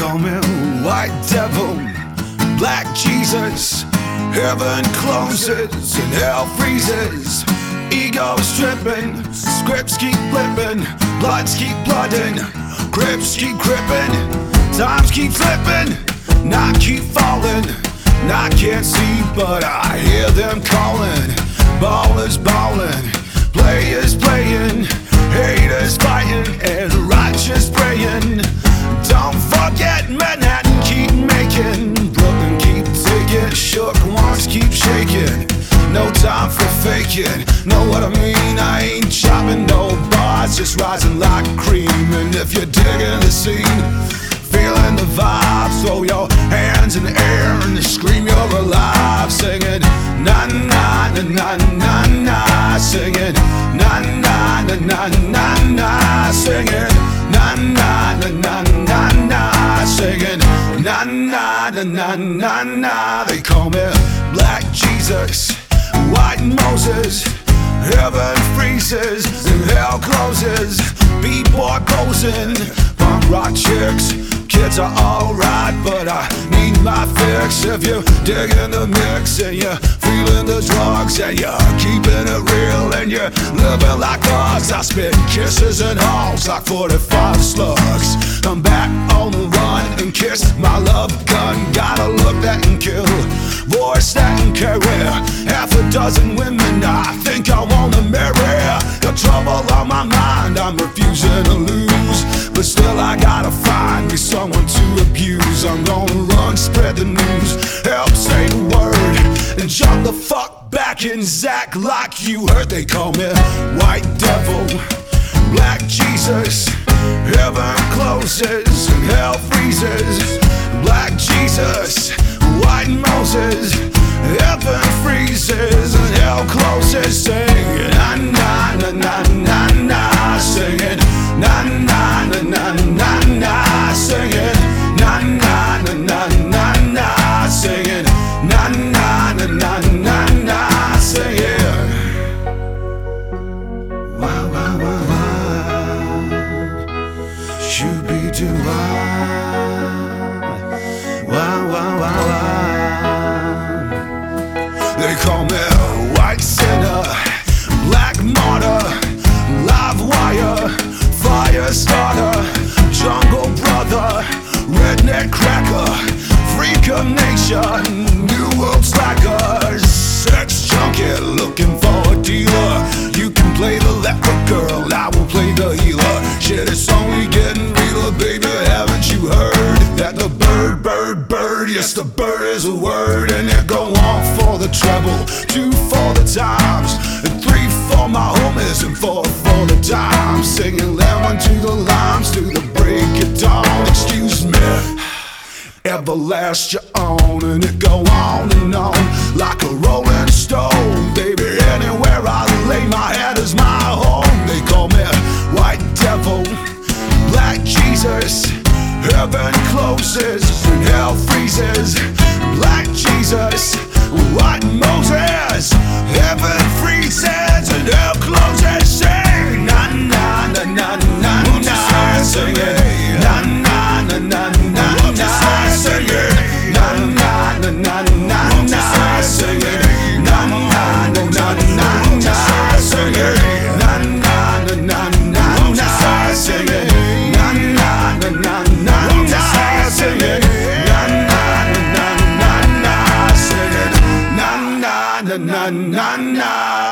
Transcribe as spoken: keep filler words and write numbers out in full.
call me white devil, black Jesus. Heaven closes and hell freezes. Ego stripping, scripts keep flipping, bloods keep blooding, grips keep gripping, times keep flipping, not keep falling. I can't see, but I hear them calling. Ballers balling, players playing, haters fighting, and righteous praying. Don't forget Manhattan, keep making. Brooklyn keep taking, shook ones keep shaking. No time for faking, know what I mean? I ain't chopping no bars, just rising like cream. And if you're digging the scene, feeling the vibe, throw your hands in the air and scream you're alive. Singing na na na na na na, singing na na na na na na, singing na na na na na na, singing na na na na na na. They call me Black Jesus, White Moses. Heaven freezes and hell closes. B-boy posing, punk rock chicks. Kids are alright, but I need my fix. If you're digging the mix and you're feeling the drugs and you're keeping it real and you're living like thugs, I spit kisses and hugs like forty-five slugs. I'm back on the run and kiss my love gun. Got a look that can kill, voice that can carry half a dozen women I think I wanna marry. Got trouble on my mind, I'm refusing to lose, but still I gotta find me someone to abuse. I'm gonna run, spread the news, help say the word, and jump the fuck back in Zach like you heard. They call me White Devil, Black Jesus. Heaven closes and hell freezes. Black Jesus, White Moses. Heaven freezes and hell closes. Singing na na na na na na, singing na na na na na na, singing na na na na na na, singing na na na na na na, singing. Wow wow wow wow, should be do wow, wow wow wow wow. They call me white sinner, black martyr, live wire, fire starter, jungle brother, redneck cracker, freak of nature, new world slacker, sex junkie looking for a dealer. You can play the leper girl, I will play the healer. Shit, it's only getting realer, baby, haven't you heard that the bird, bird, bird, yes, the bird is a word. And it go on for the treble, two for the times, and three for my homies, and four for the dimes. Singing lemon to the limes, to the break of dawn. Excuse me, everlast your own. And it go on and on like a rolling stone. Baby, anywhere I lay my head is my home. They call me White Devil, Black Jesus. Heaven closes and hell freezes. Black Jesus, White Moses. Heaven freezes and hell closes. Sing na na na na na na, singing na na na na na na, singing na na na na na na, singing na na na na na na, singing na na na na na na, singing na na na na na, singing na na na na na, singing na na na na na.